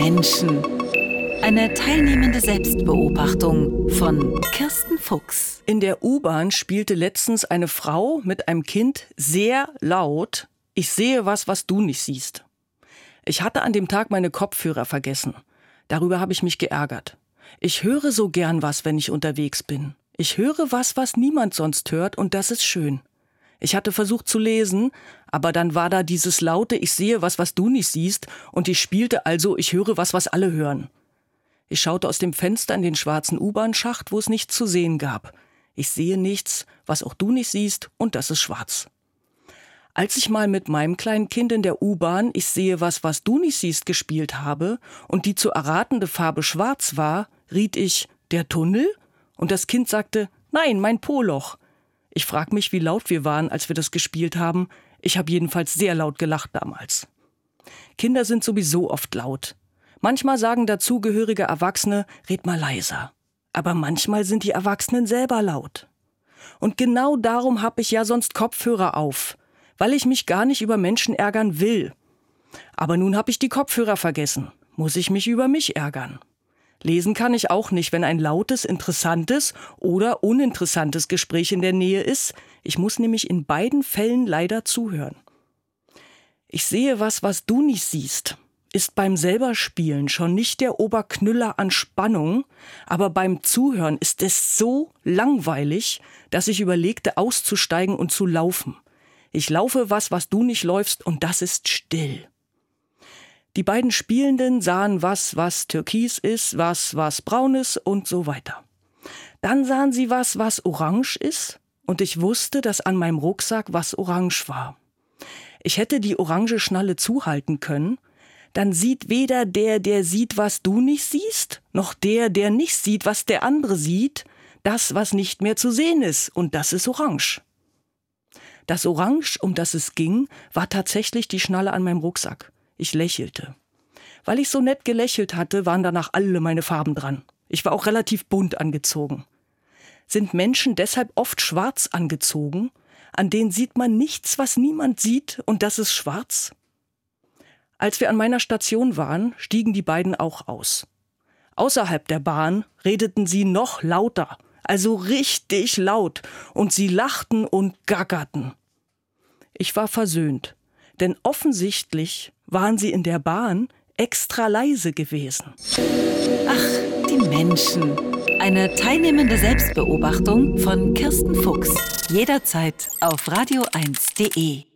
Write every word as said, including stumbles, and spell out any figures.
Menschen. Eine teilnehmende Selbstbeobachtung von Kirsten Fuchs. In der U-Bahn spielte letztens eine Frau mit einem Kind sehr laut: Ich sehe was, was du nicht siehst. Ich hatte an dem Tag meine Kopfhörer vergessen. Darüber habe ich mich geärgert. Ich höre so gern was, wenn ich unterwegs bin. Ich höre was, was niemand sonst hört, und das ist schön. Ich hatte versucht zu lesen, aber dann war da dieses laute: Ich sehe was, was du nicht siehst, und ich spielte also: Ich höre was, was alle hören. Ich schaute aus dem Fenster in den schwarzen U-Bahn-Schacht, wo es nichts zu sehen gab. Ich sehe nichts, was auch du nicht siehst, und das ist schwarz. Als ich mal mit meinem kleinen Kind in der U-Bahn Ich sehe was, was du nicht siehst gespielt habe und die zu erratende Farbe schwarz war, riet ich: Der Tunnel? Und das Kind sagte: Nein, mein Poloch. Ich frage mich, wie laut wir waren, als wir das gespielt haben. Ich habe jedenfalls sehr laut gelacht damals. Kinder sind sowieso oft laut. Manchmal sagen dazugehörige Erwachsene: Red mal leiser. Aber manchmal sind die Erwachsenen selber laut. Und genau darum habe ich ja sonst Kopfhörer auf, weil ich mich gar nicht über Menschen ärgern will. Aber nun habe ich die Kopfhörer vergessen. Muss ich mich über mich ärgern? Lesen kann ich auch nicht, wenn ein lautes, interessantes oder uninteressantes Gespräch in der Nähe ist. Ich muss nämlich in beiden Fällen leider zuhören. Ich sehe was, was du nicht siehst, ist beim Selberspielen schon nicht der Oberknüller an Spannung, aber beim Zuhören ist es so langweilig, dass ich überlegte, auszusteigen und zu laufen. Ich laufe was, was du nicht läufst, und das ist still. Die beiden Spielenden sahen was, was türkis ist, was, was braun ist und so weiter. Dann sahen sie was, was orange ist, und ich wusste, dass an meinem Rucksack was orange war. Ich hätte die orange Schnalle zuhalten können. Dann sieht weder der, der sieht, was du nicht siehst, noch der, der nicht sieht, was der andere sieht, das, was nicht mehr zu sehen ist, und das ist orange. Das Orange, um das es ging, war tatsächlich die Schnalle an meinem Rucksack. Ich lächelte. Weil ich so nett gelächelt hatte, waren danach alle meine Farben dran. Ich war auch relativ bunt angezogen. Sind Menschen deshalb oft schwarz angezogen? An denen sieht man nichts, was niemand sieht, und das ist schwarz? Als wir an meiner Station waren, stiegen die beiden auch aus. Außerhalb der Bahn redeten sie noch lauter, also richtig laut, und sie lachten und gackerten. Ich war versöhnt, denn offensichtlich waren sie in der Bahn extra leise gewesen. Ach, die Menschen. Eine teilnehmende Selbstbeobachtung von Kirsten Fuchs. Jederzeit auf radio eins punkt de.